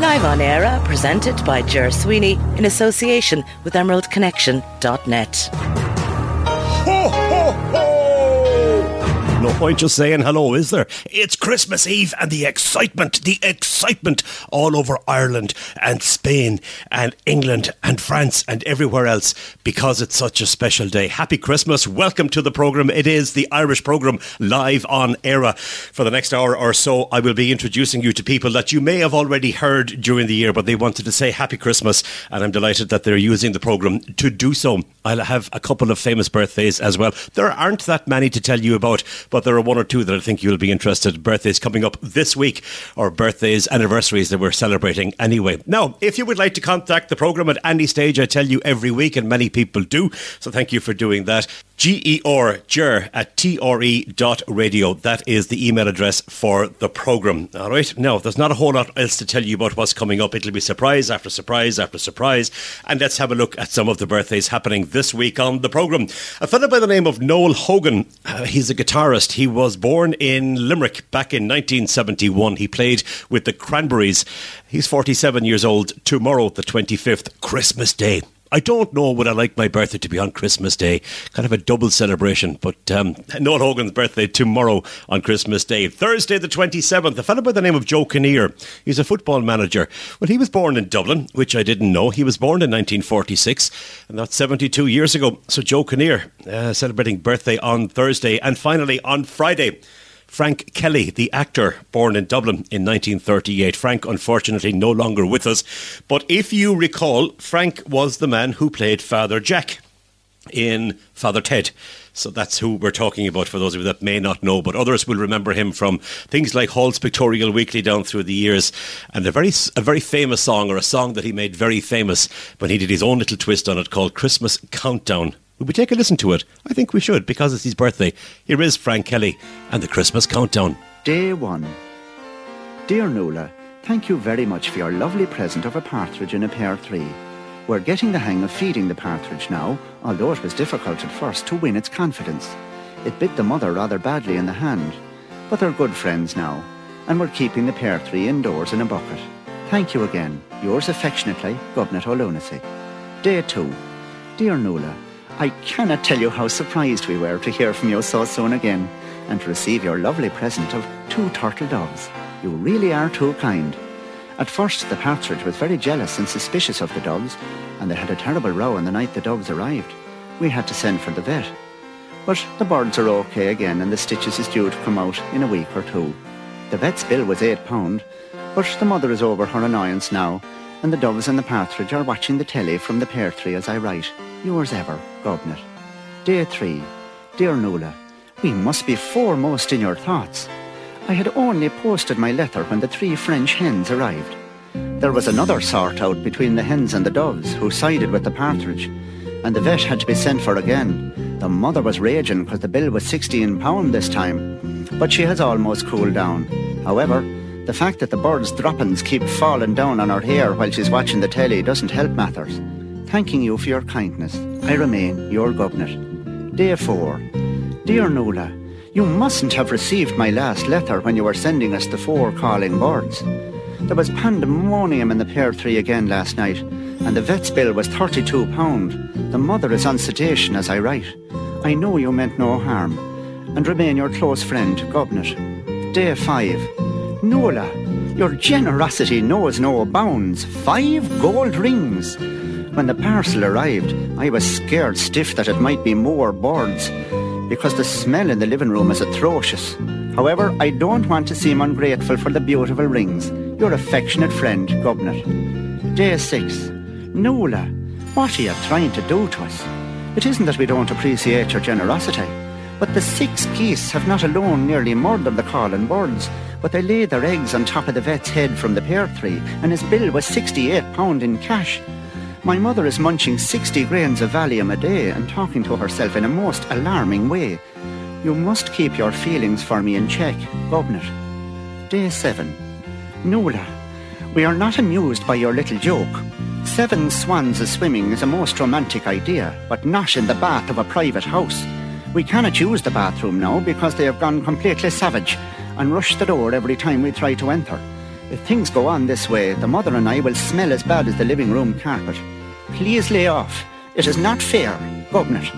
Live on Era, presented by Ger Sweeney in association with emeraldconnection.net. Ho, ho, ho! No point just saying hello, is there? It's Christmas Eve and the excitement all over Ireland and Spain and England and France and everywhere else because it's such a special day. Happy Christmas. Welcome to the programme. It is the Irish programme Live on Era. For the next hour or so, I will be introducing you to people that you may have already heard during the year, but they wanted to say Happy Christmas, and I'm delighted that they're using the programme to do so. I'll have a couple of famous birthdays as well. There aren't that many to tell you about, but there are one or two that I think you'll be interested. Birthdays coming up this week, or birthdays, anniversaries that we're celebrating anyway. Now, if you would like to contact the programme at any stage, I tell you every week, and many people do, so thank you for doing that. ger@tre.radio. That is the email address for the programme. All right. Now, there's not a whole lot else to tell you about what's coming up. It'll be surprise after surprise after surprise. And let's have a look at some of the birthdays happening this week on the programme. A fellow by the name of Noel Hogan. He's a guitarist. He was born in Limerick back in 1971. He played with the Cranberries. He's 47 years old tomorrow, the 25th, Christmas Day. I don't know would I like my birthday to be on Christmas Day. Kind of a double celebration. But Noel Hogan's birthday tomorrow on Christmas Day. Thursday the 27th, a fellow by the name of Joe Kinnear. He's a football manager. Well, he was born in Dublin, which I didn't know. He was born in 1946, and that's 72 years ago. So Joe Kinnear celebrating birthday on Thursday. And finally on Friday, Frank Kelly, the actor, born in Dublin in 1938. Frank, unfortunately, no longer with us. But if you recall, Frank was the man who played Father Jack in Father Ted. So that's who we're talking about, for those of you that may not know. But others will remember him from things like Hall's Pictorial Weekly down through the years. And a very famous song, or a song that he made very famous when he did his own little twist on it, called Christmas Countdown. Will we take a listen to it? I think we should, because it's his birthday. Here is Frank Kelly and the Christmas Countdown. Day 1. Dear Nuala, thank you very much for your lovely present of a partridge in a pear tree. We're getting the hang of feeding the partridge now, although it was difficult at first to win its confidence. It bit the mother rather badly in the hand, but they're good friends now, and we're keeping the pear tree indoors in a bucket. Thank you again. Yours affectionately, Gobnet O'Lunacy. Day 2. Dear Nuala, I cannot tell you how surprised we were to hear from you so soon again, and to receive your lovely present of 2 turtle doves. You really are too kind. At first, the partridge was very jealous and suspicious of the doves, and they had a terrible row on the night the doves arrived. We had to send for the vet. But the birds are okay again, and the stitches is due to come out in a week or 2. The vet's bill was £8, but the mother is over her annoyance now, and the doves and the partridge are watching the telly from the pear tree as I write. Yours ever, Gobnet. Day 3. Dear Nuala, we must be foremost in your thoughts. I had only posted my letter when the 3 French hens arrived. There was another sort out between the hens and the doves, who sided with the partridge, and the vet had to be sent for again. The mother was raging because the bill was £16 this time, but she has almost cooled down. However, the fact that the birds' droppings keep falling down on her hair while she's watching the telly doesn't help matters. Thanking you for your kindness, I remain your Gobnet. Day 4. Dear Nuala, you mustn't have received my last letter when you were sending us the 4 calling birds. There was pandemonium in the pear tree again last night, and the vet's bill was £32. The mother is on sedation as I write. I know you meant no harm, and remain your close friend, Gobnet. Day 5. Nuala, your generosity knows no bounds. 5 gold rings. When the parcel arrived, I was scared stiff that it might be more birds, because the smell in the living room is atrocious. However, I don't want to seem ungrateful for the beautiful rings. Your affectionate friend, Gobnet. Day 6. Nuala, what are you trying to do to us? It isn't that we don't appreciate your generosity, but the 6 geese have not alone nearly murdered the calling birds, but they laid their eggs on top of the vet's head from the pear tree, and his bill was £68 in cash. My mother is munching 60 grains of Valium a day and talking to herself in a most alarming way. You must keep your feelings for me in check, Gobnet. Day 7. Nuala, we are not amused by your little joke. 7 swans a-swimming is a most romantic idea, but not in the bath of a private house. We cannot use the bathroom now because they have gone completely savage and rush the door every time we try to enter. If things go on this way, the mother and I will smell as bad as the living room carpet. Please lay off. It is not fair. Governor.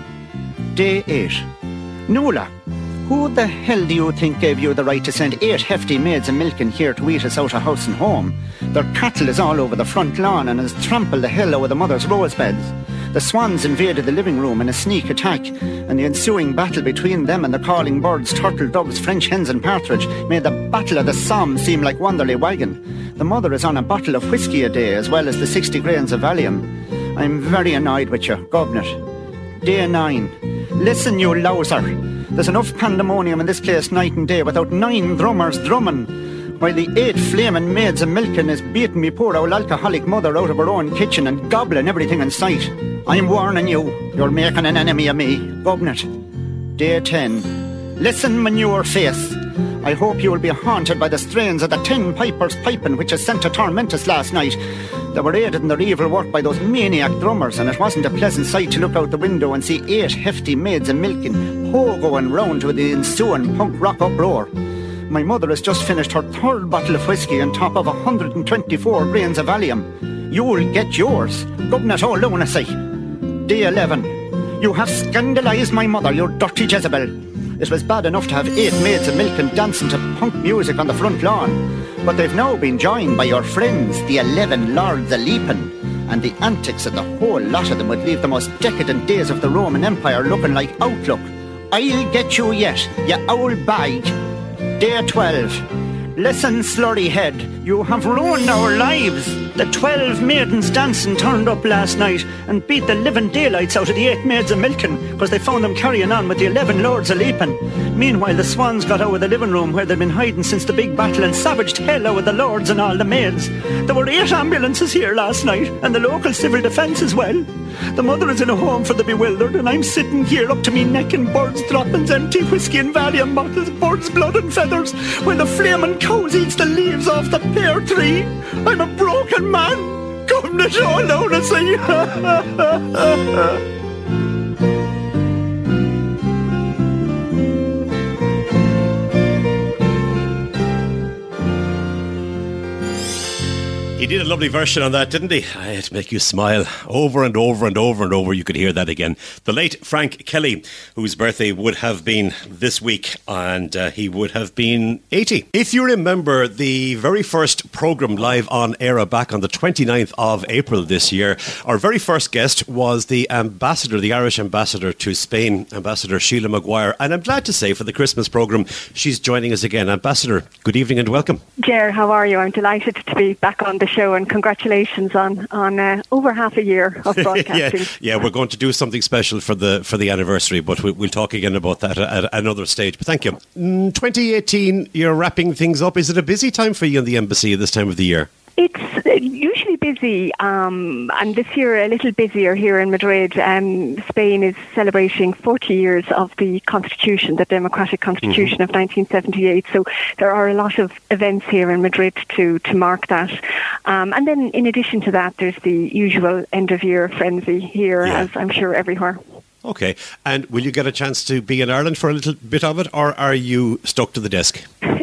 Day 8. Nuala, who the hell do you think gave you the right to send 8 hefty maids of milking here to eat us out of house and home? Their cattle is all over the front lawn and has trampled the hell out of the mother's rose beds. The swans invaded the living room in a sneak attack, and the ensuing battle between them and the calling birds, turtle doves, French hens and partridge made the Battle of the Somme seem like Wanderley Wagon. The mother is on a bottle of whiskey a day as well as the 60 grains of Valium. I'm very annoyed with you, Governor. Day 9. Listen, you louser. There's enough pandemonium in this place night and day without 9 drummers drumming, while the 8 flaming maids of milking is beating me poor old alcoholic mother out of her own kitchen and gobbling everything in sight. I'm warning you, you're making an enemy of me, Governor. Day 10. Listen, manure face. I hope you will be haunted by the strains of the 10 pipers piping which has sent to torment us last night. They were aided in their evil work by those maniac drummers, and it wasn't a pleasant sight to look out the window and see 8 hefty maids of milking pogoing round with the ensuing punk rock uproar. My mother has just finished her 3rd bottle of whiskey on top of 124 grains of Valium. You'll get yours, Governor O'Lunacy. Day 11. You have scandalised my mother, you dirty Jezebel. It was bad enough to have 8 maids of milk and dancing to punk music on the front lawn, but they've now been joined by your friends, the 11 Lords of Leaping, and the antics of the whole lot of them would leave the most decadent days of the Roman Empire looking like Outlook. I'll get you yet, you owl bag. Day 12. Listen, slurry head, you have ruined our lives. The 12 maidens dancing turned up last night and beat the living daylights out of the 8 maids of milking because they found them carrying on with the 11 lords of leaping. Meanwhile, the swans got out of the living room where they'd been hiding since the big battle and savaged hell out of the lords and all the maids. There were 8 ambulances here last night and the local civil defence as well. The mother is in a home for the bewildered and I'm sitting here up to me neck in birds' droppings, empty whiskey and Valium bottles, birds' blood and feathers, while the flaming cows eats the leaves off the pear tree. I'm a broken man. Governor O'Lunacy. He did a lovely version on that, didn't he? I had to make you smile over and over and over and over. You could hear that again. The late Frank Kelly, whose birthday would have been this week, and he would have been 80. If you remember the very first programme live on air back on the 29th of April this year, our very first guest was the ambassador, the Irish ambassador to Spain, Ambassador Sheila Maguire. And I'm glad to say for the Christmas programme, she's joining us again. Ambassador, good evening and welcome. Ger, how are you? I'm delighted to be back on the show and congratulations on over half a year of broadcasting. yeah, we're going to do something special for the anniversary, but we'll talk again about that at another stage. But thank you. 2018, you're wrapping things up. Is it a busy time for you in the embassy at this time of the year? It's usually busy, and this year a little busier here in Madrid. Spain is celebrating 40 years of the Constitution, the Democratic Constitution of 1978. So there are a lot of events here in Madrid to mark that. And then in addition to that, there's the usual end-of-year frenzy here, as I'm sure everywhere. Okay. And will you get a chance to be in Ireland for a little bit of it, or are you stuck to the desk?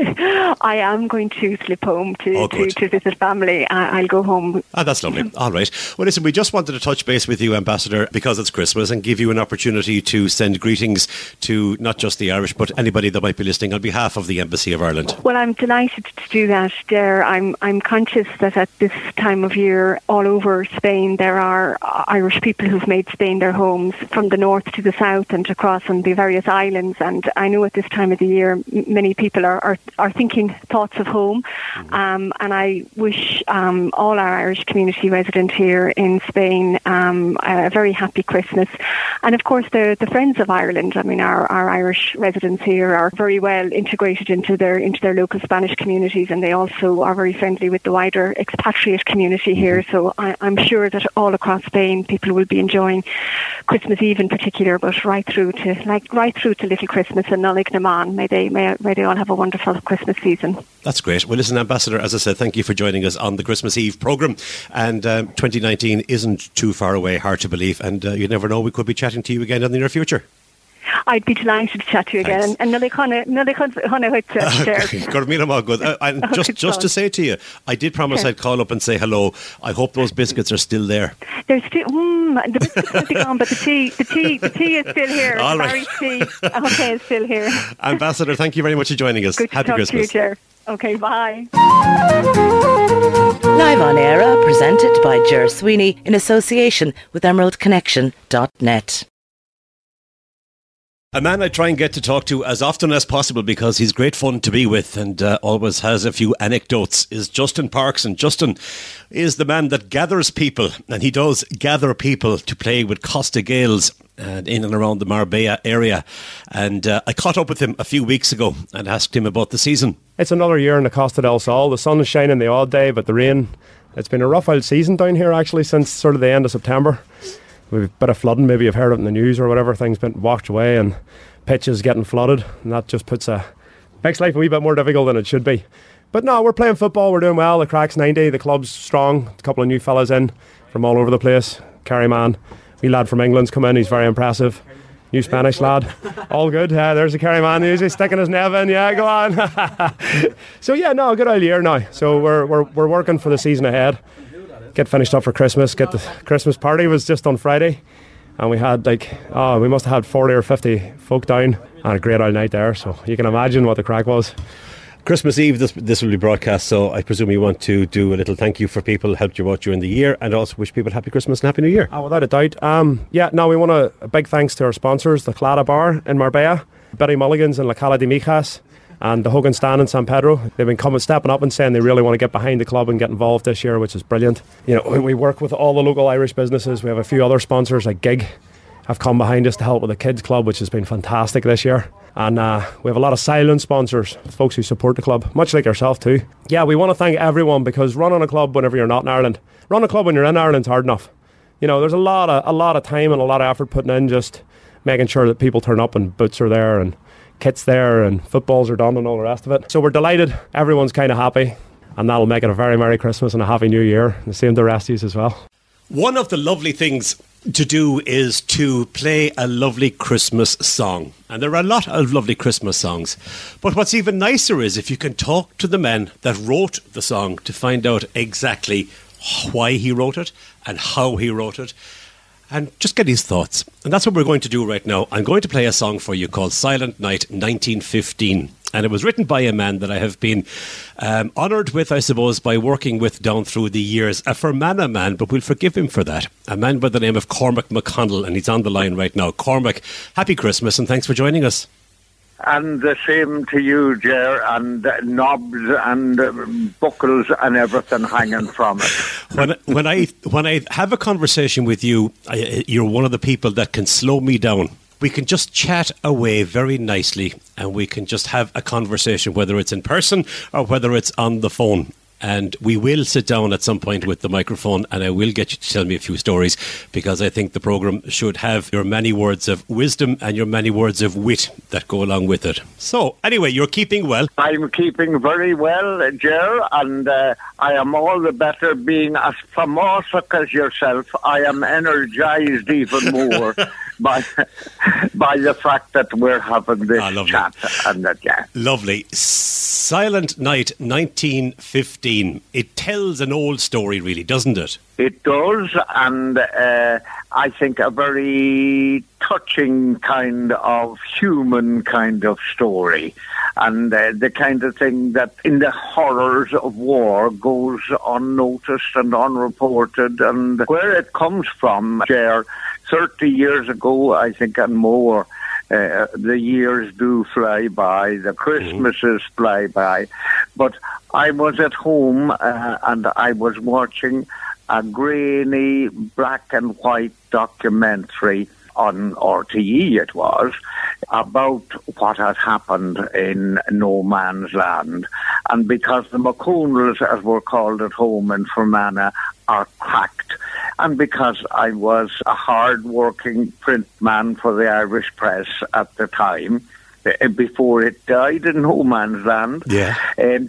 I am going to slip home to visit family. I'll go home. That's lovely. All right. Well, listen, we just wanted to touch base with you, Ambassador, because it's Christmas, and give you an opportunity to send greetings to not just the Irish, but anybody that might be listening on behalf of the Embassy of Ireland. Well, I'm delighted to do that, Der. I'm conscious that at this time of year, all over Spain, there are Irish people who've made Spain their homes, from the north to the south and across on the various islands. And I know at this time of the year, many people are thinking thoughts of home, and I wish all our Irish community residents here in Spain a very happy Christmas. And of course the Friends of Ireland, I mean our Irish residents here are very well integrated into their local Spanish communities, and they also are very friendly with the wider expatriate community here. So I'm sure that all across Spain people will be enjoying Christmas Eve in particular, but right through to Little Christmas and Nollaig na Man. May they all have a wonderful Christmas season. That's great. Well, listen, Ambassador, as I said, thank you for joining us on the Christmas Eve programme. And 2019 isn't too far away, hard to believe. And you never know, we could be chatting to you again in the near future. I'd be delighted to chat to you again. And Nully Hannah Just to say to you, I did promise I'd call up and say hello. I hope those biscuits are still there. They're still, the biscuits will be gone, but the tea is still here. All right. Tea, okay, is still here. Ambassador, thank you very much for joining us. Good to Happy talk Christmas. to you, Ger. Okay, bye. Live on Air, presented by Ger Sweeney in association with emeraldconnection.net. A man I try and get to talk to as often as possible because he's great fun to be with and always has a few anecdotes is Justin Parks. And Justin is the man that gathers people, and he does gather people to play with Costa Gaels in and around the Marbella area. And I caught up with him a few weeks ago and asked him about the season. It's another year in the Costa del Sol. The sun is shining the odd day, but the rain, it's been a rough old season down here actually since sort of the end of September. We've a bit of flooding, maybe you've heard it in the news or whatever. Things been washed away and pitches getting flooded, and that just makes life a wee bit more difficult than it should be. But no, we're playing football, we're doing well. The crack's 90, the club's strong. A couple of new fellas in from all over the place. Kerryman, wee lad from England's come in, he's very impressive. New Spanish lad, all good. There's a Kerryman usually sticking his nev in. Yeah, go on. So yeah, no, a good old year now. So we're working for the season ahead. Get finished up for Christmas. Get the Christmas party was just on Friday, and we had we must have had 40 or 50 folk down, and a great old night there. So you can imagine what the crack was. Christmas Eve, this will be broadcast, so I presume you want to do a little thank you for people who helped you out during the year, and also wish people Happy Christmas and Happy New Year. Without a doubt. We want a big thanks to our sponsors, the Clada Bar in Marbella, Betty Mulligan's in La Cala de Mijas, and the Hogan Stand in San Pedro. They've been stepping up and saying they really want to get behind the club and get involved this year, which is brilliant. You know, we work with all the local Irish businesses. We have a few other sponsors like Gig have come behind us to help with the kids club, which has been fantastic this year. And we have a lot of silent sponsors, folks who support the club, much like yourself too. Yeah, we want to thank everyone, because running a club whenever you're not in Ireland, running a club when you're in Ireland's hard enough. You know, there's a lot of time and a lot of effort putting in just making sure that people turn up and boots are there and kit's there and footballs are done and all the rest of it. So we're delighted, everyone's kind of happy, and that'll make it a very Merry Christmas and a Happy New Year. And the same to the rest of you as well. One of the lovely things to do is to play a lovely Christmas song. And there are a lot of lovely Christmas songs. But what's even nicer is if you can talk to the man that wrote the song to find out exactly why he wrote it and how he wrote it, and just get his thoughts. And that's what we're going to do right now. I'm going to play a song for you called Silent Night 1915. And it was written by a man that I have been honoured with, I suppose, by working with down through the years. A Fermanagh man, but we'll forgive him for that. A man by the name of Cormac McConnell, and he's on the line right now. Cormac, happy Christmas and thanks for joining us. And the same to you, Ger, and knobs and buckles and everything hanging from it. When I have a conversation with you, you're one of the people that can slow me down. We can just chat away very nicely, and we can just have a conversation, whether it's in person or whether it's on the phone. And we will sit down at some point with the microphone, and I will get you to tell me a few stories, because I think the programme should have your many words of wisdom and your many words of wit that go along with it. So, anyway, you're keeping well. I'm keeping very well, Ger, and I am all the better being as famosic as yourself. I am energised even more by the fact that we're having this chat. And that, yeah. Lovely. Silent Night 1915. It tells an old story, really, doesn't it? It does, and I think a very touching kind of human kind of story, and the kind of thing that in the horrors of war goes unnoticed and unreported, and where it comes from, Ger, 30 years ago, I think, and more. The years do fly by, the Christmases fly by, but I was at home and I was watching a grainy black and white documentary on RTE, it was, about what had happened in no man's land. And because the McConnells, as we're called at home in Fermanagh, are cracked, and because I was a hard-working print man for the Irish press at the time, before it died in no man's land,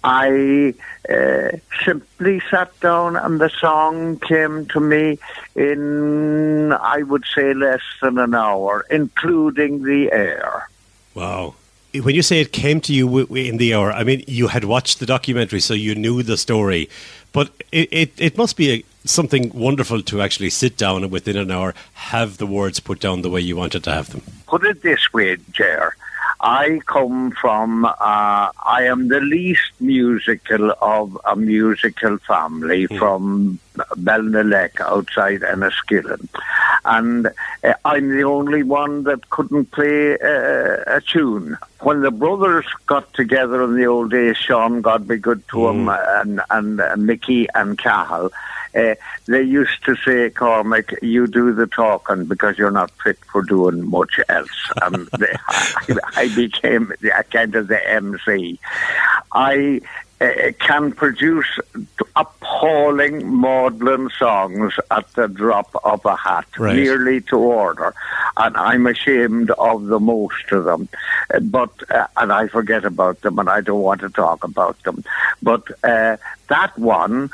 I simply sat down and the song came to me in, I would say, less than an hour, including the air. Wow. When you say it came to you in the hour, I mean, you had watched the documentary, so you knew the story. But it must be something wonderful to actually sit down and within an hour have the words put down the way you wanted to have them. Put it this way, Ger. I come from, I am the least musical of a musical family from Belnelec outside Enniskillen. And I'm the only one that couldn't play a tune. When the brothers got together in the old days, Sean, God be good to him, and Mickey and Cahill, they used to say, Cormac, you do the talking because you're not fit for doing much else. And I became kind of the MC. I can produce appalling maudlin songs at the drop of a hat, nearly to order, and I'm ashamed of the most of them. But and I forget about them, and I don't want to talk about them. But that one,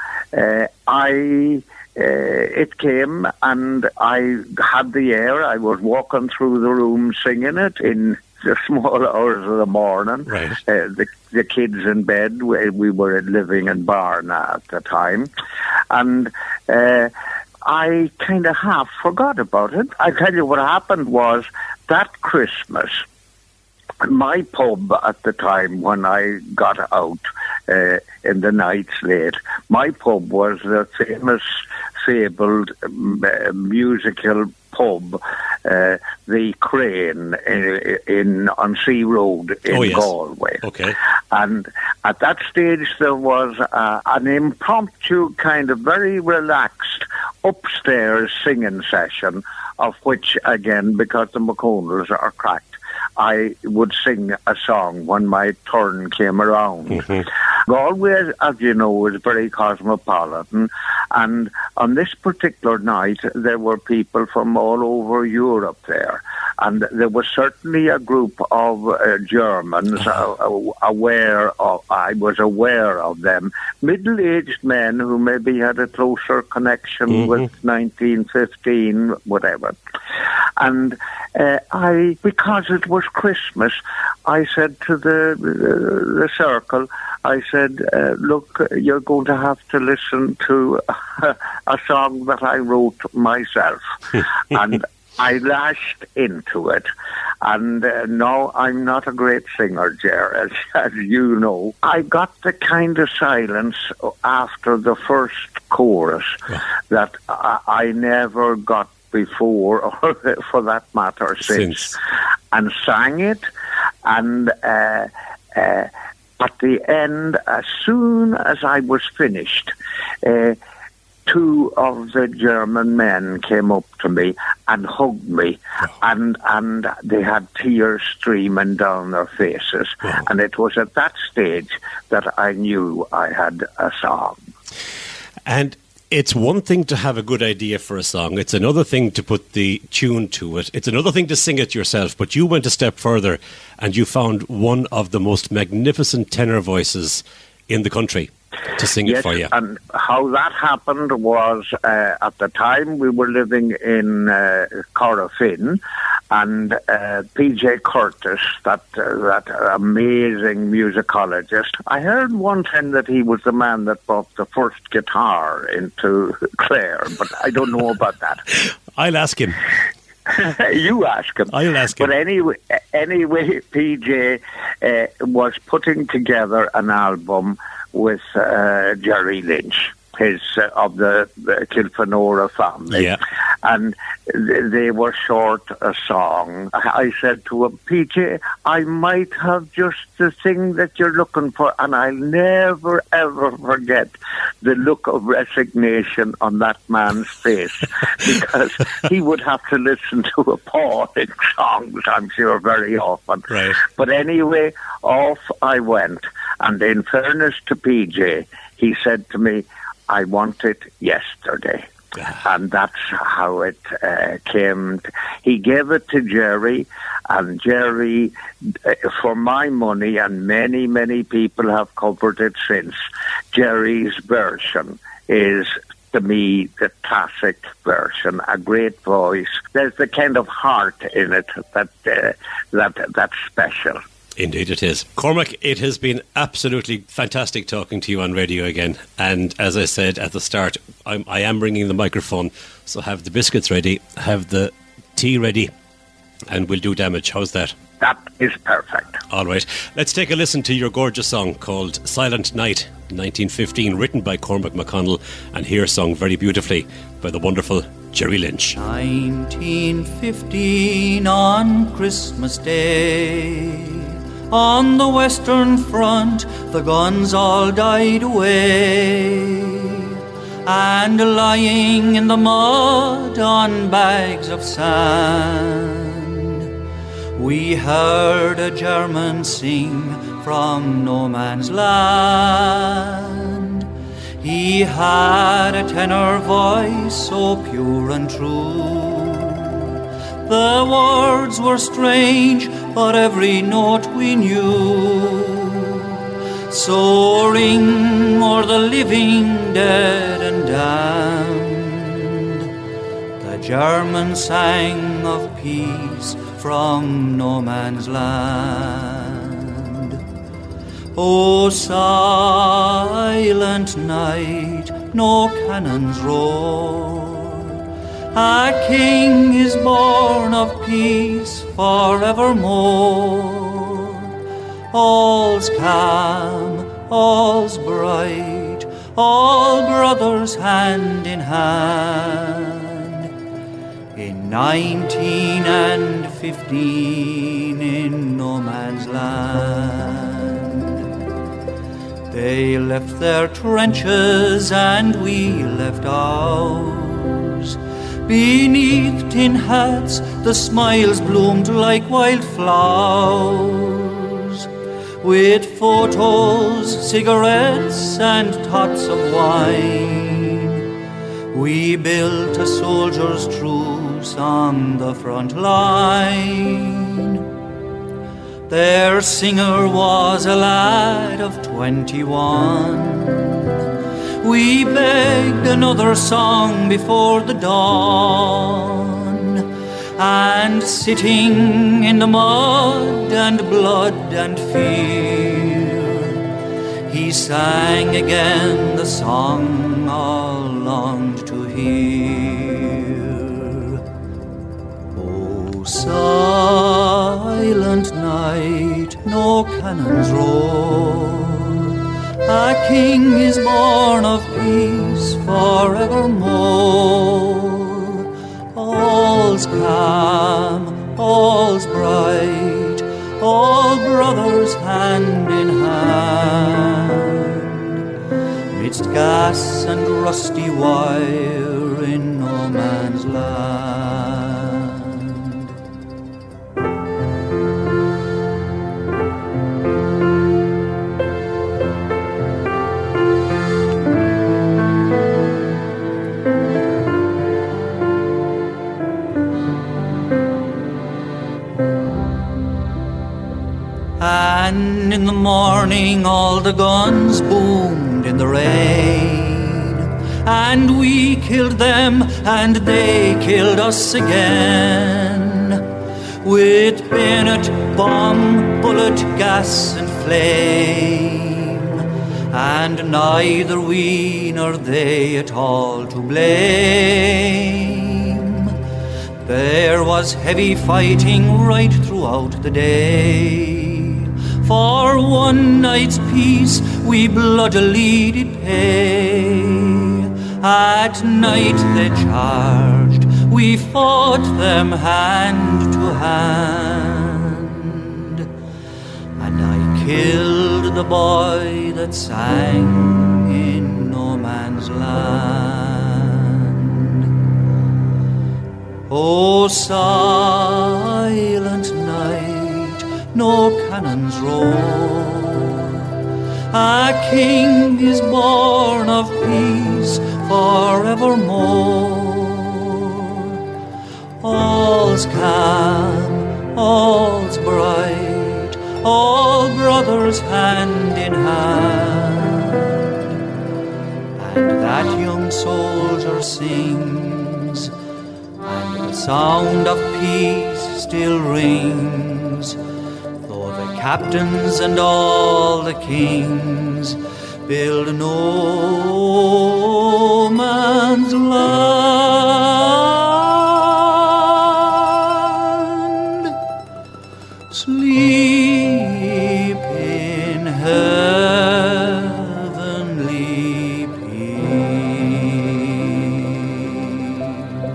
it came, and I had the air. I was walking through the room singing it in the small hours of the morning. Right. The kids in bed. We were living in Barna at the time, and I kind of half forgot about it. I tell you what happened was that Christmas, my pub at the time when I got out in the nights late, my pub was the famous, fabled musical pub, the Crane on Sea Road in Galway. Okay. And at that stage there was an impromptu kind of very relaxed upstairs singing session, of which, again, because the McConnells are cracked, I would sing a song when my turn came around. Galway, as you know, is very cosmopolitan, and on this particular night there were people from all over Europe there, and there was certainly a group of Germans aware of. I was aware of them, middle-aged men who maybe had a closer connection with 1915, whatever. And because it was Christmas, I said to the circle, I said, look, you're going to have to listen to a song that I wrote myself. And I lashed into it. And no, I'm not a great singer, Ger, as you know. I got the kind of silence after the first chorus that I never got before, or for that matter, since. And sang it, and at the end, as soon as I was finished, two of the German men came up to me and hugged me, and they had tears streaming down their faces. And it was at that stage that I knew I had a song. And it's one thing to have a good idea for a song. It's another thing to put the tune to it. It's another thing to sing it yourself. But you went a step further and you found one of the most magnificent tenor voices in the country to sing it for you. And how that happened was at the time we were living in Corofin, and PJ Curtis, that amazing musicologist, I heard one time that he was the man that brought the first guitar into Clare, but I don't know about that. I'll ask him. You ask him. I'll ask him. But anyway, PJ was putting together an album with Jerry Lynch, his of the Kilfenora family, and they were short a song. I said to him, PJ, I might have just the thing that you're looking for, and I'll never ever forget the look of resignation on that man's face, because he would have to listen to appalling songs, I'm sure, very often. Right. But anyway, off I went. And in fairness to PJ, he said to me, I want it yesterday. And that's how it came. He gave it to Jerry, and Jerry, for my money, and many, many people have covered it since, Jerry's version is, to me, the classic version, a great voice. There's the kind of heart in it that's special. Indeed it is. Cormac, it has been absolutely fantastic talking to you on radio again. And as I said at the start, I am bringing the microphone, so have the biscuits ready, have the tea ready, and we'll do damage. How's that? That is perfect. All right. Let's take a listen to your gorgeous song called Silent Night, 1915, written by Cormac McConnell, and here sung very beautifully by the wonderful Jerry Lynch. 1915 on Christmas Day, on the Western Front the guns all died away, and lying in the mud on bags of sand, we heard a German sing from no man's land. He had a tenor voice so pure and true. The words were strange, but every note we knew. Soaring o'er the living, dead and damned, the German sang of peace from no man's land. O silent night, no cannons roar, a king is born of peace forevermore. All's calm, all's bright, all brothers hand in hand. In 1915 in no man's land, they left their trenches and we left ours. Beneath tin hats the smiles bloomed like wildflowers. With photos, cigarettes and tots of wine, we built a soldier's truce on the front line. Their singer was a lad of 21. We begged another song before the dawn, and sitting in the mud and blood and fear, he sang again the song all longed to hear. Oh, silent night, no cannons roar, a king is born of peace forevermore. All's calm, all's bright, all brothers hand in hand, midst gas and rusty wire in no man's land. And in the morning all the guns boomed in the rain, and we killed them and they killed us again, with bayonet, bomb, bullet, gas and flame, and neither we nor they at all to blame. There was heavy fighting right throughout the day. For one night's peace we bloodily did pay. At night they charged, we fought them hand to hand, and I killed the boy that sang in no man's land. Oh, silent night, no cannons roar, a king is born of peace forevermore. All's calm, all's bright, all brothers hand in hand, and that young soldier sings, and the sound of peace still rings, though the captains and all the kings build no man's land. Sleep in heavenly peace.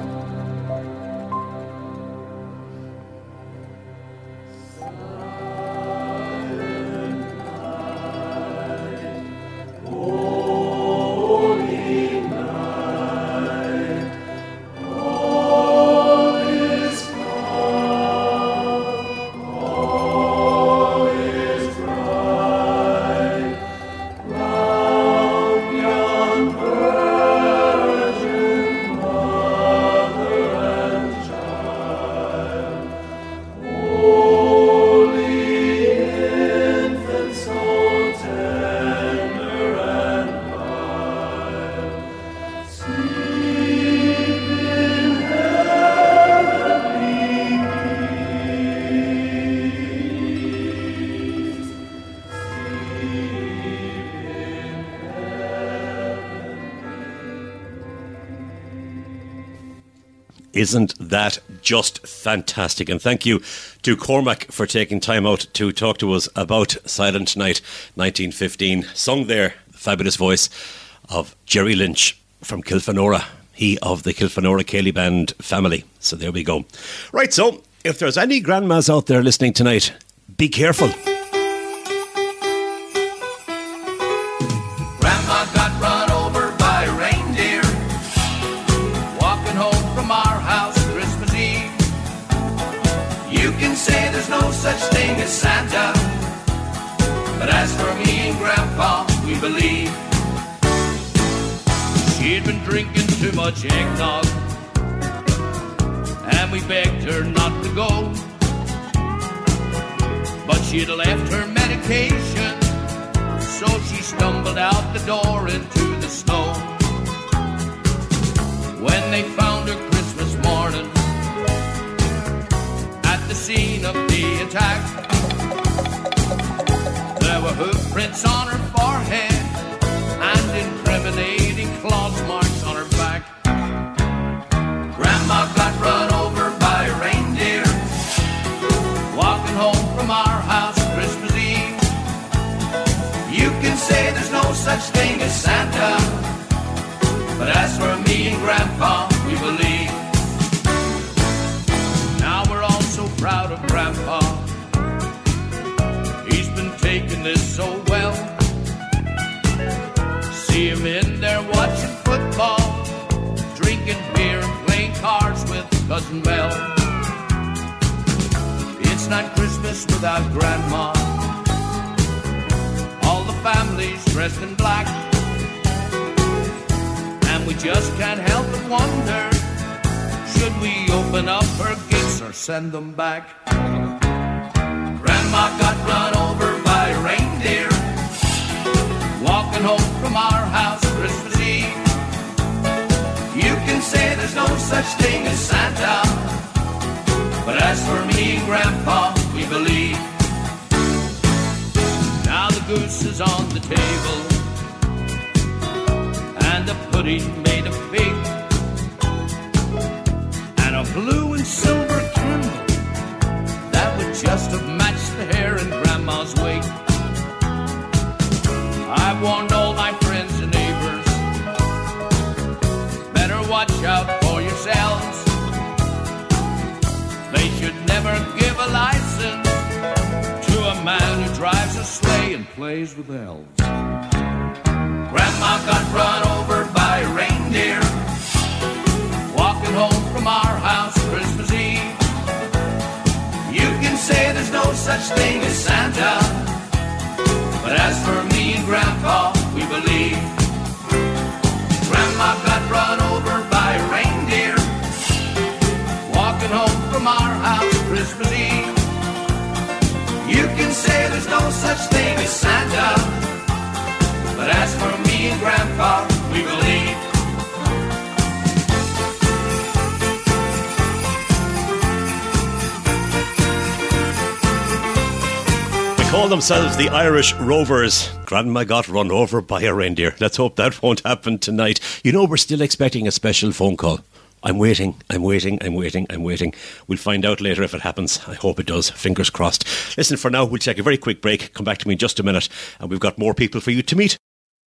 Isn't that just fantastic? And thank you to Cormac for taking time out to talk to us about Silent Night 1915. Sung there, the fabulous voice of Jerry Lynch from Kilfenora. He of the Kilfenora Ceilidh Band family. So there we go. Right, so if there's any grandmas out there listening tonight, be careful. Grandma got run over by a reindeer walking home from our house Christmas Eve. You can say there's no such thing as Santa, but as for me and Grandpa, we believe. She'd been drinking too much eggnog, and we begged her not to go, but she'd left her medication, so she stumbled out the door into the snow. When they found her Christmas morning at the scene of the attack, there were hoof prints on her forehead and incriminating claws marks on her back. Grandma got run over by a reindeer walking home from our house Christmas Eve. You can say there's no such thing as Santa, but as for me and Grandpa, we believe. Now we're all so proud of Grandpa. He's been taking this so well. See him in there watching football, drinking beer and playing cards with Cousin Belle. It's not Christmas without Grandma. All the family's dressed in black, and we just can't help but wonder, should we open up her gifts or send them back? Grandma got run over by a reindeer walking home from our house Christmas Eve. You can say there's no such thing as Santa, but as for me and Grandpa, we believe. Now the goose is on the table, and the pudding made of pig, and a blue and silver candle that would just have matched the hair in Grandma's wig. I've warned all my friends and neighbors, better watch out for yourselves. They should never give a license to a man who drives a sleigh and plays with elves. Grandma got run over by a reindeer walking home from our house Christmas Eve. You can say there's no such thing as Santa, but But as for me and Grandpa, we believe. Grandma got run over by a reindeer walking home from our house Christmas Eve. You can say there's no such thing as Santa, but as for me and Grandpa, we believe. Call themselves the Irish Rovers. Grandma got run over by a reindeer. Let's hope that won't happen tonight. You know, we're still expecting a special phone call. I'm waiting. We'll find out later if it happens. I hope it does. Fingers crossed. Listen, for now, we'll take a very quick break. Come back to me in just a minute, and we've got more people for you to meet.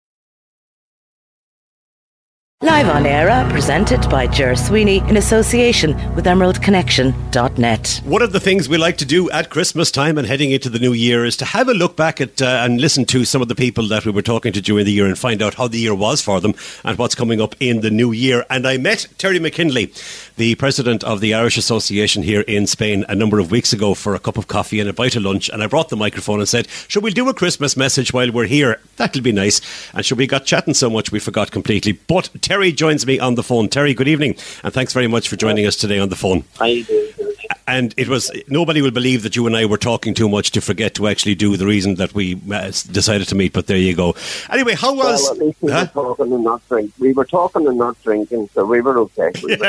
Live on Era, presented by Ger Sweeney in association with EmeraldConnection.net. One of the things we like to do at Christmas time and heading into the new year is to have a look back at and listen to some of the people that we were talking to during the year and find out how the year was for them and what's coming up in the new year. And I met Terry McKinley, the president of the Irish Association here in Spain, a number of weeks ago for a cup of coffee and a bite of lunch. And I brought the microphone and said, should we do a Christmas message while we're here? That'll be nice. And we got chatting so much we forgot completely. But Terry joins me on the phone. Terry, good evening, and thanks very much for joining us today on the phone. How you doing? And it was, nobody will believe that you and I were talking too much to forget to actually do the reason that we decided to meet, but there you go. Anyway, how was... Well, at least we were talking and not drinking. We were talking and not drinking, so we were okay.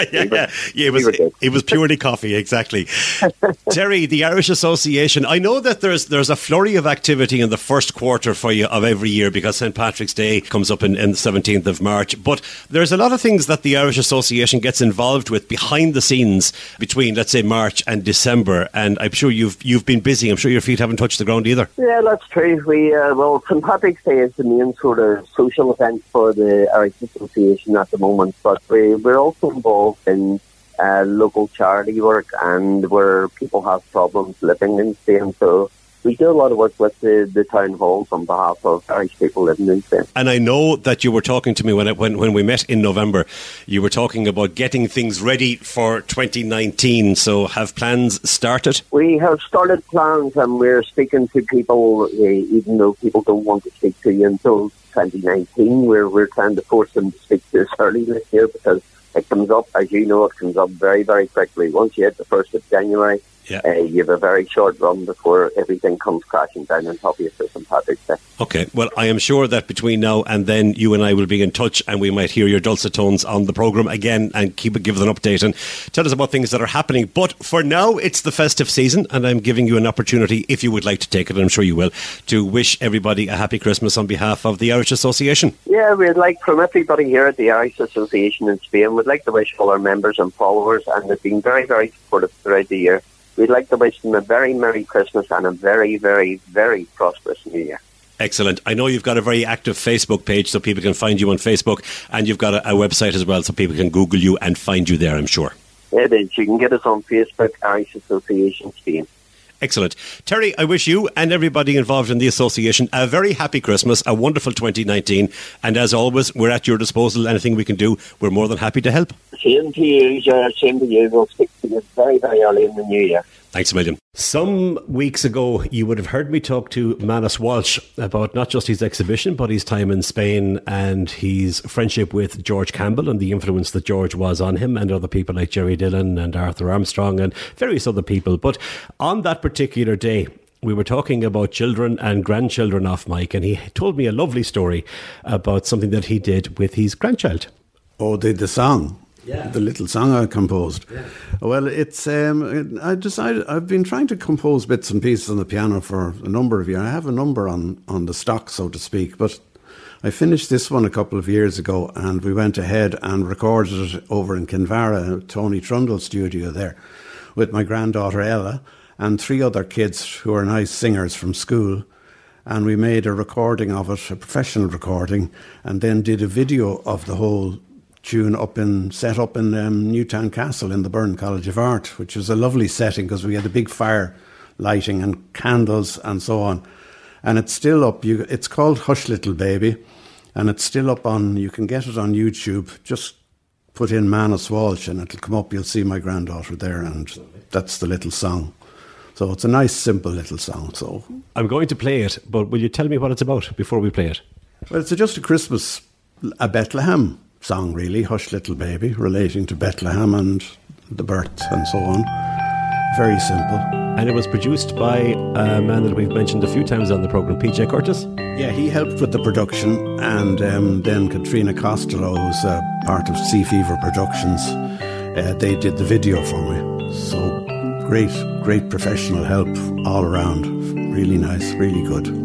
It was purely coffee, exactly. Terry, the Irish Association, I know that there's a flurry of activity in the first quarter for you of every year because St. Patrick's Day comes up in the 17th of March, but there's a lot of things that the Irish Association gets involved with behind the scenes between, let's say, March and December, and I'm sure you've been busy. I'm sure your feet haven't touched the ground either. Yeah, that's true. Well, St. Patrick's Day is the main sort of social event for the Irish Association at the moment, but we're also involved in local charity work and where people have problems living in Spain, so we do a lot of work with the town halls on behalf of Irish people living in Spain. And I know that you were talking to me when we met in November. You were talking about getting things ready for 2019. So have plans started? We have started plans, and we're speaking to people, even though people don't want to speak to you until 2019. We're trying to force them to speak to us early this year because it comes up, as you know, it comes up very, very quickly. Once you hit the 1st of January, you have a very short run before everything comes crashing down on top of you for St. Patrick's Day. Okay, well, I am sure that between now and then you and I will be in touch and we might hear your dulcet tones on the programme again and give us an update and tell us about things that are happening. But for now, it's the festive season and I'm giving you an opportunity, if you would like to take it, and I'm sure you will, to wish everybody a happy Christmas on behalf of the Irish Association. Yeah, we'd like, from everybody here at the Irish Association in Spain, we'd like to wish all our members and followers, and they've been very, very supportive throughout the year, we'd like to wish them a very Merry Christmas and a very, very, very prosperous New Year. Excellent. I know you've got a very active Facebook page so people can find you on Facebook, and you've got a website as well so people can Google you and find you there, I'm sure. It is. You can get us on Facebook, Irish Association Spain. Excellent. Terry, I wish you and everybody involved in the association a very happy Christmas, a wonderful 2019, and as always, we're at your disposal. Anything we can do, we're more than happy to help. Same to you, Gerard. Same to you. We'll speak to you very, very early in the new year. Thanks a million. Some weeks ago, you would have heard me talk to Manus Walsh about not just his exhibition, but his time in Spain and his friendship with George Campbell and the influence that George was on him and other people like Jerry Dillon and Arthur Armstrong and various other people. But on that particular day, we were talking about children and grandchildren off mic, and he told me a lovely story about something that he did with his grandchild. Oh, the song? Yeah. The little song I composed. Yeah. Well, it's I've been trying to compose bits and pieces on the piano for a number of years. I have a number on the stock, so to speak, but I finished this one a couple of years ago and we went ahead and recorded it over in Kinvara, Tony Trundle's studio there, with my granddaughter Ella and 3 other kids who are nice singers from school. And we made a recording of it, a professional recording, and then did a video of the whole tune set up in Newtown Castle in the Byrne College of Art, which was a lovely setting because we had a big fire lighting and candles and so on. And it's still up. It's called Hush Little Baby, and it's still up you can get it on YouTube. Just put in Manus Walsh and it'll come up. You'll see my granddaughter there, and that's the little song. So it's a nice, simple little song. So I'm going to play it, but will you tell me what it's about before we play it? Well, it's just a Bethlehem song, really. Hush Little Baby, relating to Bethlehem and the birth and so on. Very simple. And it was produced by a man that we've mentioned a few times on the programme, PJ Curtis. Yeah, he helped with the production, and then Katrina Costello, who's part of Sea Fever Productions, they did the video for me. So great professional help all around. Really nice, really good.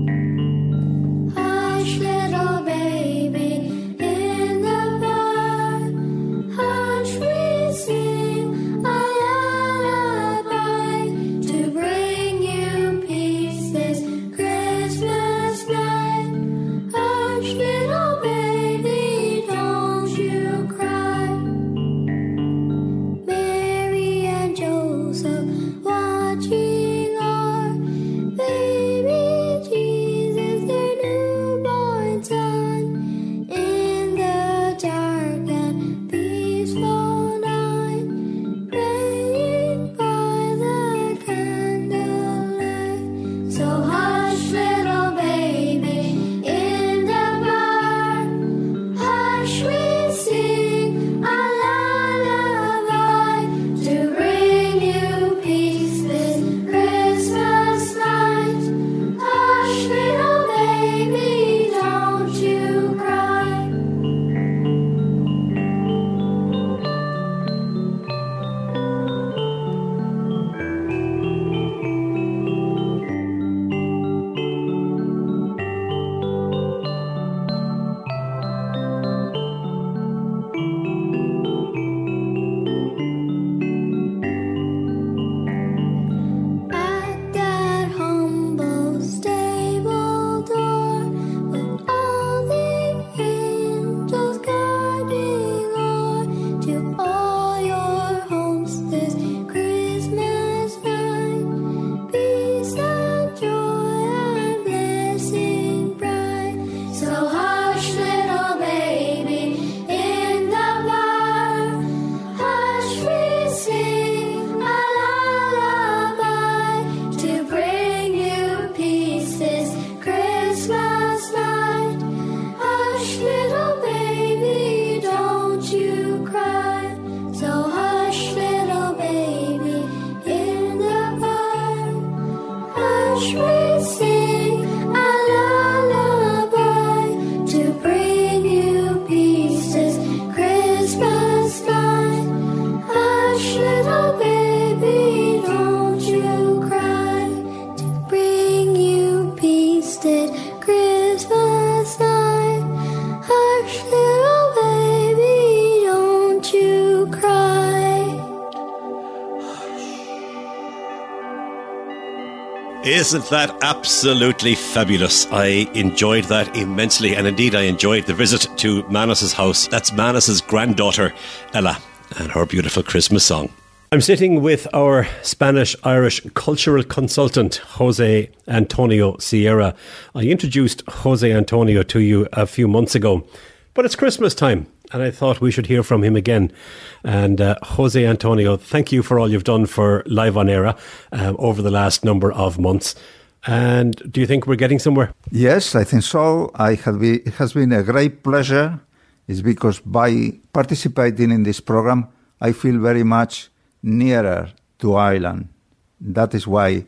Isn't that absolutely fabulous? I enjoyed that immensely, and indeed I enjoyed the visit to Manus's house. That's Manus's granddaughter, Ella, and her beautiful Christmas song. I'm sitting with our Spanish-Irish cultural consultant, Jose Antonio Sierra. I introduced Jose Antonio to you a few months ago, but it's Christmas time, and I thought we should hear from him again. And Jose Antonio, thank you for all you've done for Live on Era over the last number of months. And do you think we're getting somewhere? Yes, I think so. It has been a great pleasure. It's because by participating in this program, I feel very much nearer to Ireland. That is why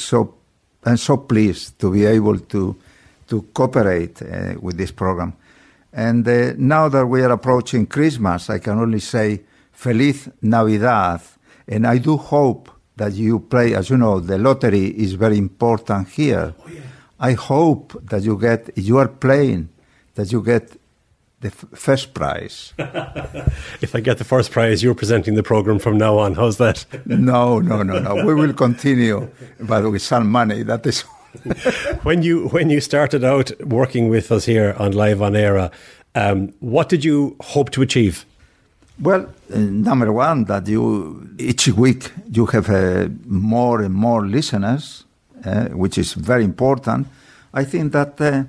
I'm so pleased to be able to cooperate with this program. And now that we are approaching Christmas, I can only say Feliz Navidad. And I do hope that you play, as you know, the lottery is very important here. Oh, yeah. I hope that if you are playing, that you get the first prize. If I get the first prize, you're presenting the program from now on. How's that? No. We will continue, but with some money. That is. When you started out working with us here on Live on Era, what did you hope to achieve? Well, number one, that each week you have more and more listeners, which is very important. I think that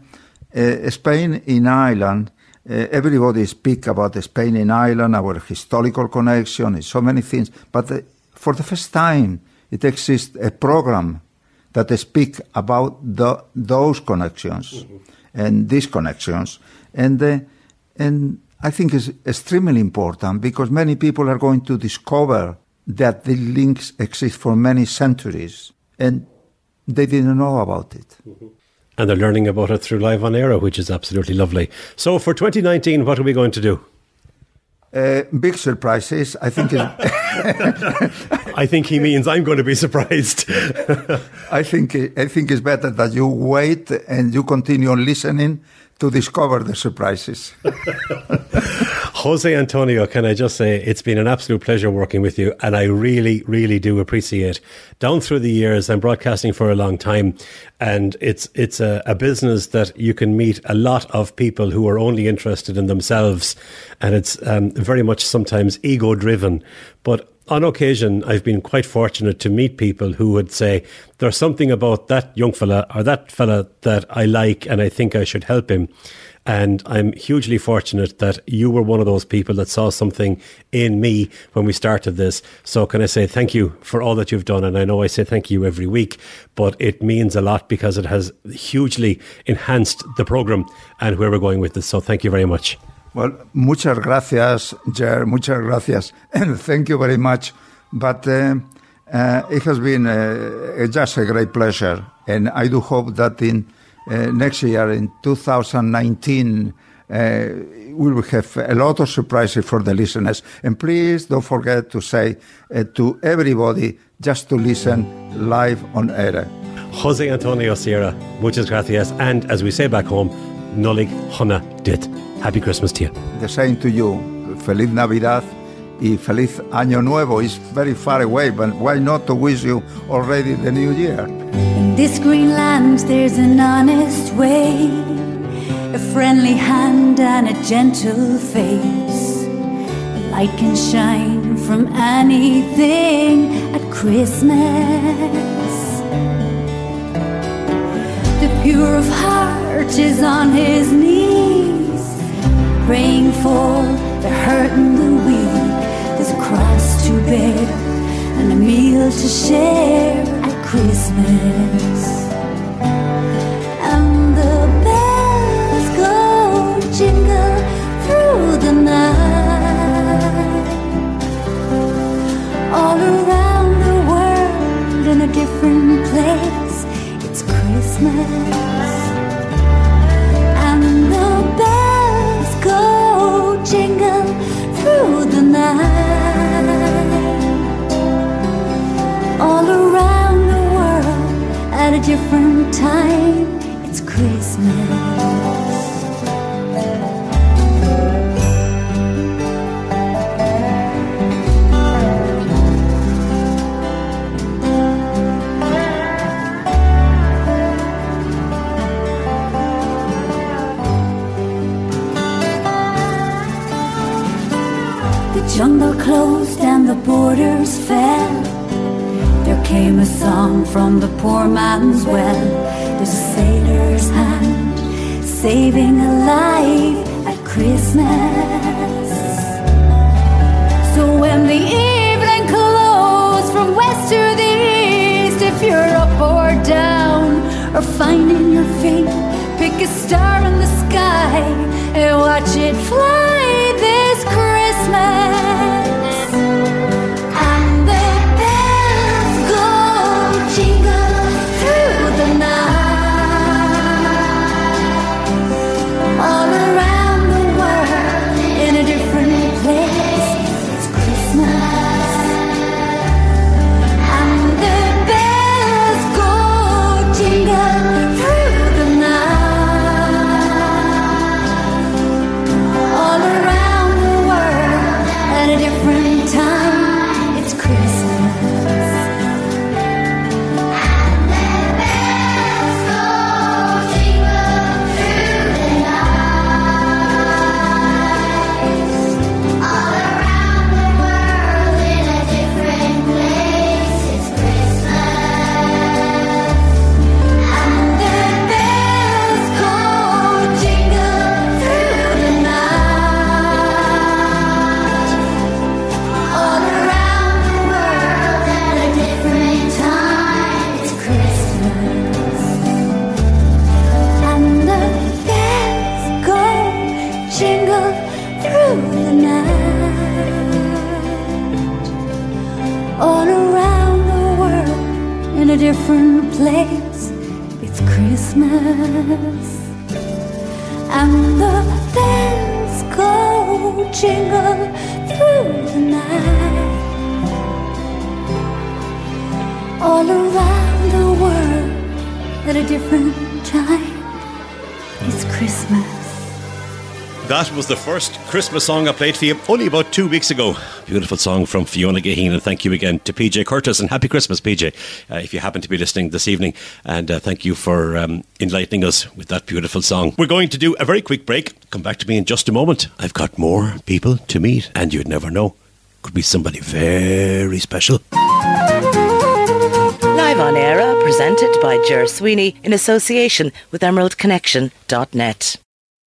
Spain in Ireland, everybody speak about Spain in Ireland, our historical connection, and so many things. But for the first time, it exists a program that speak about those connections and disconnections. And I think it's extremely important because many people are going to discover that the links exist for many centuries and they didn't know about it. And they're learning about it through Live on Air, which is absolutely lovely. So for 2019, what are we going to do? Big surprises. I think I think he means I'm going to be surprised. I think it's better that you wait and you continue listening to discover the surprises. Jose Antonio, can I just say it's been an absolute pleasure working with you, and I really, really do appreciate. Down through the years, I'm broadcasting for a long time, and it's a business that you can meet a lot of people who are only interested in themselves, and it's very much sometimes ego-driven. But on occasion, I've been quite fortunate to meet people who would say, there's something about that young fella or that fella that I like and I think I should help him. And I'm hugely fortunate that you were one of those people that saw something in me when we started this. So can I say thank you for all that you've done? And I know I say thank you every week, but it means a lot because it has hugely enhanced the programme and where we're going with this. So thank you very much. Well, muchas gracias, Ger, muchas gracias. And thank you very much. But it has been just a great pleasure. And I do hope that in next year, in 2019, we will have a lot of surprises for the listeners. And please don't forget to say to everybody just to listen live on air. Jose Antonio Sierra, muchas gracias. And as we say back home, Nolig Hona Dit. Happy Christmas to you. The same to you. Feliz Navidad y Feliz Año Nuevo. It's very far away, but why not to wish you already the new year? In this green land there's an honest way, a friendly hand and a gentle face. The light can shine from anything at Christmas. The pure of heart is on his knees, praying for the hurt and the weak. There's a cross to bear and a meal to share at Christmas. And the bells go jingle through the night, all around the world in a different place. It's Christmas. And the bells go jingle through the night, all around the world at a different time. It's Christmas. The jungle closed and the borders fell. There came a song from the poor man's well. There's a sailor's hand saving a life at Christmas. So when the evening closed from west to the east, if you're up or down or finding your feet, pick a star in the sky and watch it fly this Christmas. And the bells go jingle through the night, all around the world in a different place. It's Christmas. And the bells go jingle through the night, all a different place. It's Christmas. And the bells go jingle through the night. All around the world at a different time. It's Christmas. That was the first Christmas song I played for you only about 2 weeks ago. Beautiful song from Fiona Gaheen, and thank you again to PJ Curtis, and happy Christmas, PJ, if you happen to be listening this evening, and thank you for enlightening us with that beautiful song. We're going to do a very quick break. Come back to me in just a moment. I've got more people to meet, and you'd never know. Could be somebody very special. Live on Air, presented by Ger Sweeney in association with EmeraldConnection.net.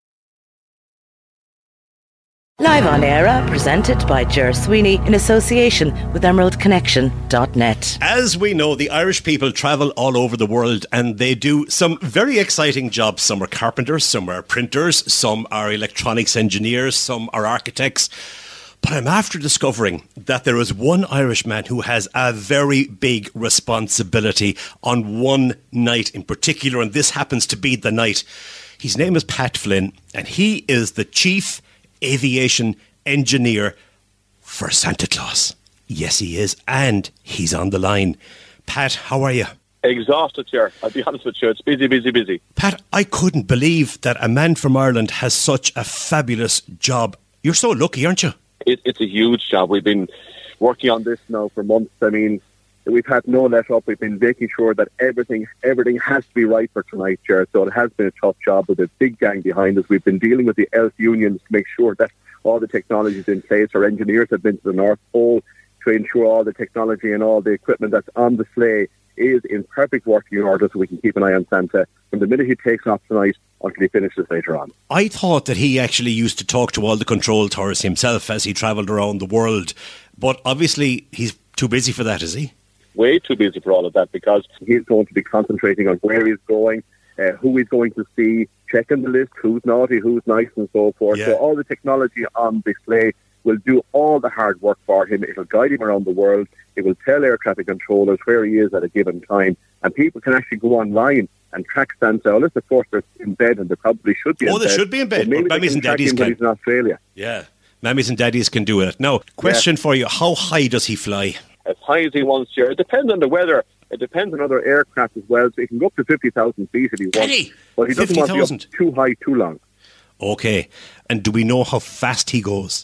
Live on Air, presented by Ger Sweeney in association with EmeraldConnection.net. As we know, the Irish people travel all over the world, and they do some very exciting jobs. Some are carpenters, some are printers, some are electronics engineers, some are architects. But I'm after discovering that there is one Irishman who has a very big responsibility on one night in particular, and this happens to be the night. His name is Pat Flynn, and he is the Chief Aviation Engineer for Santa Claus. Yes, he is, and he's on the line. Pat, how are you? Exhausted, sir. I'll be honest with you. It's busy. Pat, I couldn't believe that a man from Ireland has such a fabulous job. You're so lucky, aren't you? It's a huge job. We've been working on this now for months. I mean, we've had no let up. We've been making sure that everything has to be right for tonight, Ger. So it has been a tough job with a big gang behind us. We've been dealing with the ELF unions to make sure that all the technology is in place. Our engineers have been to the North Pole to ensure all the technology and all the equipment that's on the sleigh is in perfect working order so we can keep an eye on Santa from the minute he takes off tonight until he finishes later on. I thought that he actually used to talk to all the control towers himself as he travelled around the world. But obviously he's too busy for that, is he? Way too busy for all of that, because he's going to be concentrating on where he's going, who he's going to see, checking the list, who's naughty, who's nice, and so forth. Yeah. So all the technology on display will do all the hard work for him. It'll guide him around the world. It will tell air traffic controllers where he is at a given time. And people can actually go online and track Santa. Unless, of course, they're in bed, and they probably should be in bed. Oh, they should be in bed. Maybe Mammies and Daddies can. He's in Australia. Yeah, Mammies and Daddies can do it. Now, question for you. How high does he fly? As high as he wants, Ger. It depends on the weather. It depends on other aircraft as well. So he can go up to 50,000 feet if he wants. But he doesn't want to be up too high too long. Okay. And do we know how fast he goes?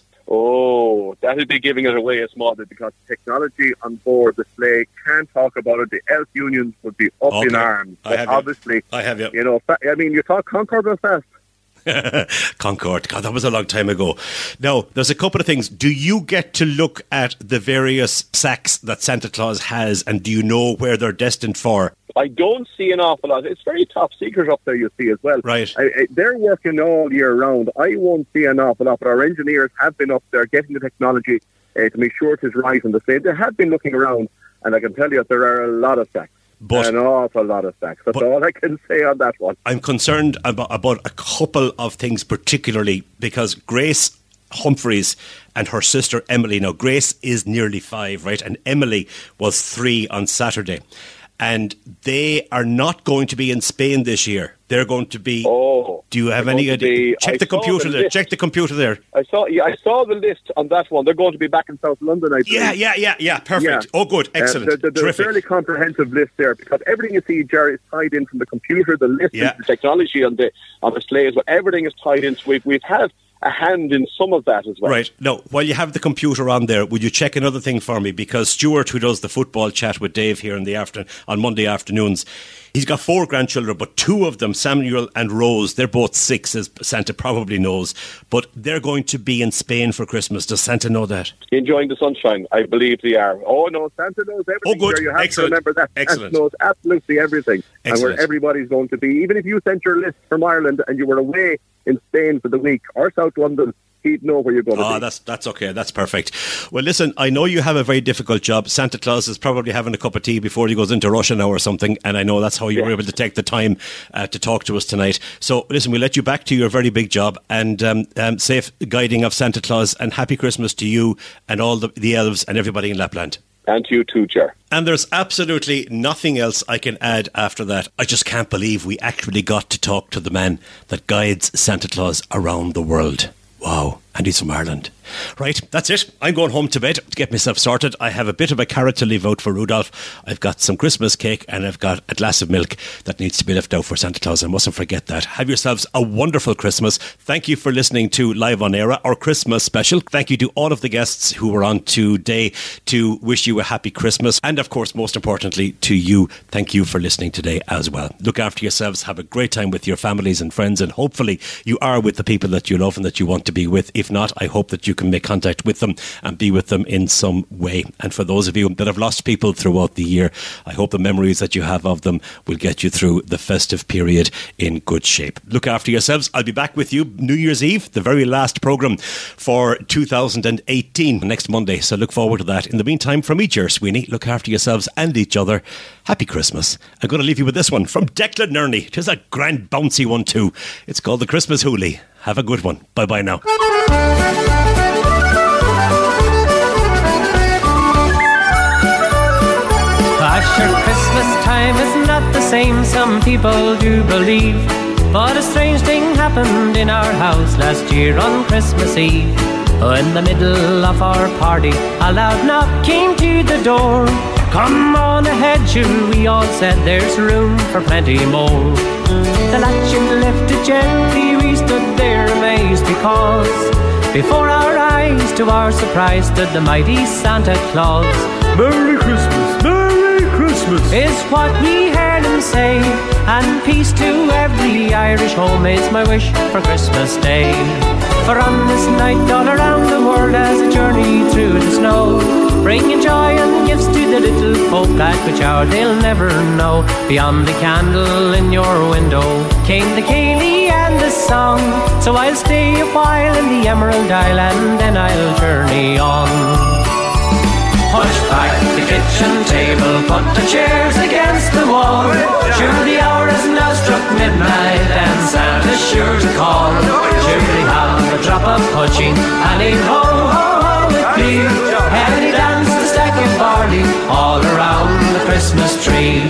Oh, that would be giving it away a small bit, because technology on board the sleigh can't talk about it. The ELF unions would be up in arms. But obviously, I have you. You know, I mean, you talk Concorde real fast. Concorde. God, that was a long time ago. Now, there's a couple of things. Do you get to look at the various sacks that Santa Claus has, and do you know where they're destined for? I don't see an awful lot. It's very top secret up there, you see, as well. Right. They're working all year round. I won't see an awful lot, but our engineers have been up there getting the technology to make sure it is right on the same. They have been looking around, and I can tell you that there are a lot of sacks. An awful lot of sacks. That's all I can say on that one. I'm concerned about a couple of things particularly, because Grace Humphreys and her sister Emily, now Grace is nearly 5, right, and Emily was 3 on Saturday, and they are not going to be in Spain this year. They're going to be... Oh. Do you have any idea? Check the computer there. Check the computer there. I saw the list on that one. They're going to be back in South London, I believe. Yeah. Perfect. Yeah. Oh, good. Excellent. There's a fairly comprehensive list there, because everything you see, Jerry, is tied in from the computer, the list, the technology on the sleighs, but everything is tied in. So we've had a hand in some of that as well. Right. Now, while you have the computer on there, would you check another thing for me? Because Stuart, who does the football chat with Dave here in the on Monday afternoons, he's got 4 grandchildren, but 2 of them, Samuel and Rose, they're both 6, as Santa probably knows, but they're going to be in Spain for Christmas. Does Santa know that? Enjoying the sunshine, I believe they are. Oh, no, Santa knows everything. Oh, good. You have Excellent. to remember that. Excellent. Santa knows absolutely everything. Excellent. And where everybody's going to be. Even if you sent your list from Ireland and you were away in Spain for the week, or South London, he'd know where you're going to be. That's okay. That's perfect. Well, listen, I know you have a very difficult job. Santa Claus is probably having a cup of tea before he goes into Russia now or something, and I know that's how you were able to take the time to talk to us tonight. So, listen, we'll let you back to your very big job, and safe guiding of Santa Claus, and happy Christmas to you and all the elves and everybody in Lapland. And to you too, Ger. And there's absolutely nothing else I can add after that. I just can't believe we actually got to talk to the man that guides Santa Claus around the world. Wow. And he's from Ireland. Right, that's it. I'm going home to bed to get myself sorted. I have a bit of a carrot to leave out for Rudolph. I've got some Christmas cake and I've got a glass of milk that needs to be left out for Santa Claus. I mustn't forget that. Have yourselves a wonderful Christmas. Thank you for listening to Live on Air, our Christmas special. Thank you to all of the guests who were on today to wish you a happy Christmas. And of course, most importantly, to you, thank you for listening today as well. Look after yourselves. Have a great time with your families and friends. And hopefully you are with the people that you love and that you want to be with. If not, I hope that you can make contact with them and be with them in some way. And for those of you that have lost people throughout the year, I hope the memories that you have of them will get you through the festive period in good shape. Look after yourselves. I'll be back with you New Year's Eve, the very last programme for 2018, next Monday. So look forward to that. In the meantime, from me, Ger Sweeney, look after yourselves and each other. Happy Christmas. I'm going to leave you with this one from Declan Nerney. It is a grand bouncy one too. It's called the Christmas Hoolie. Have a good one. Bye-bye now. Sure, Christmas time is not the same, some people do believe. But a strange thing happened in our house last year on Christmas Eve. In the middle of our party, a loud knock came to the door. Come on ahead, Jules, we all said, there's room for plenty more. The latchet lifted gently, we stood there amazed because before our eyes, to our surprise, stood the mighty Santa Claus. Merry Christmas, Merry Christmas is what we heard him say, and peace to every Irish home is my wish for Christmas Day. For on this night all around the world as a journey through the snow, bringing joy and gifts to the little folk at which hour they'll never know. Beyond the candle in your window came the ceilidh and the song. So I'll stay a while in the Emerald Isle and then I'll journey on. Push back the kitchen table, put the chairs against the wall. Sure the hour has now struck midnight and Santa's sure to call. Surely have a drop of punching and he'd ho-ho-ho with glee. And he danced a stack of barley all around the Christmas tree.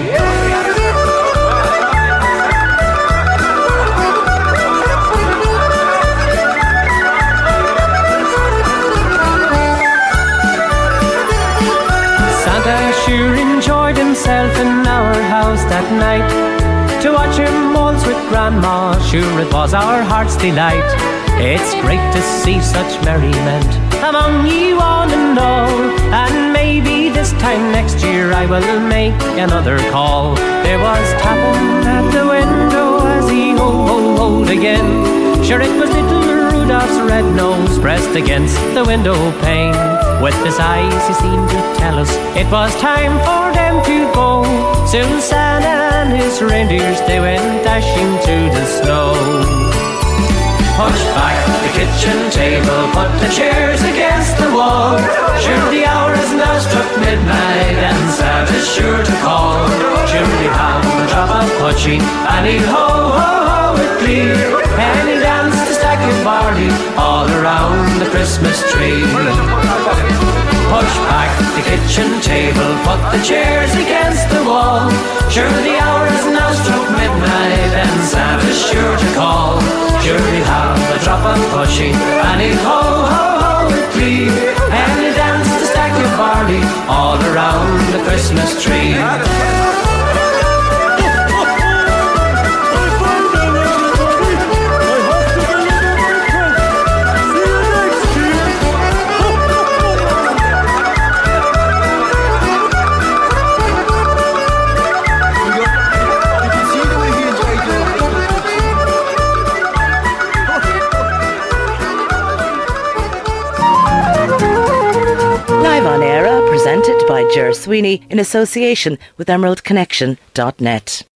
Sure enjoyed himself in our house that night. To watch him waltz with Grandma, sure it was our heart's delight. It's great to see such merriment among you one and all. And maybe this time next year I will make another call. There was tapping at the window as he ho-ho-hoed again. Sure it was little Rudolph's red nose pressed against the window pane. With his eyes he seemed to tell us it was time for them to go. Soon Santa and his reindeers they went dashing through the snow. Push back the kitchen table, put the chairs against the wall. Sure the hour has now struck midnight and Santa's sure to call. Surely have a drop of punching and he'd ho-ho-ho with glee. And he danced a stack of barley all around the Christmas tree. Push back the kitchen table, put the chairs against the wall. Sure the hour has now struck midnight and Santa's sure to call. Surely have a drop of pushing and he'd ho-ho-ho with glee. And he danced a stack of barley all around the Christmas tree. Live on Air, presented by Ger Sweeney in association with EmeraldConnection.net.